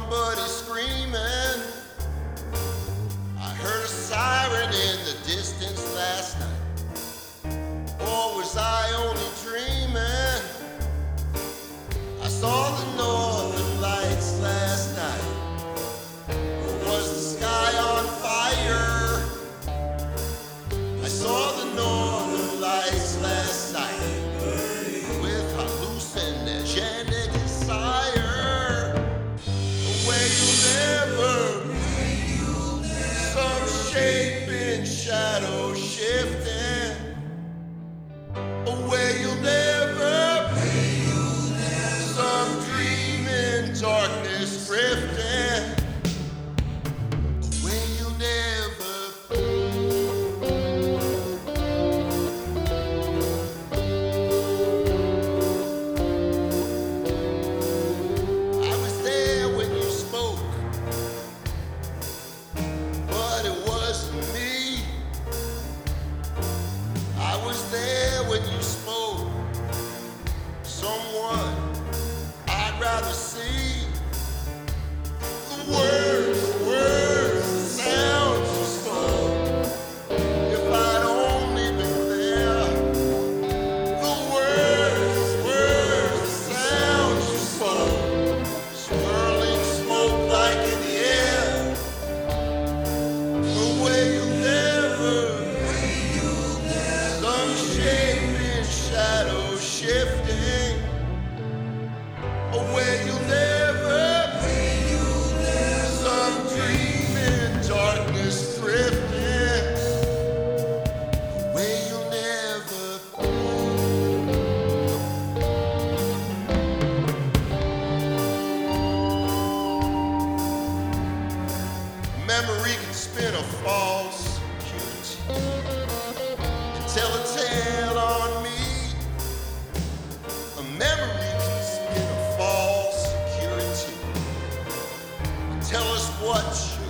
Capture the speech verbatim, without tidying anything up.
somebody screaming. I heard a siren in the distance last night. Or was I only dreaming? I saw the northern lights last night. Or was the sky on fire? I saw the northern lights last night with hallucinogenic desire. Where you'll never, some shape in shadow shifting. Where you'll never, some dream in darkness drifting. Where you'll never. I was there when you spoke, but it wasn't me. I was there when you spoke, someone I'd rather see. The words, the words, the sounds you spoke. If I'd only been there. The words, the words, the sounds you spoke. Swirling smoke like in the air. Away you'll never. Some shape in shadow shifting. Away you'll never. Some dream in darkness drifting. Away you'll never. Memory can spin a false security and tell a tale on me. A memory can spin a false security and tell us what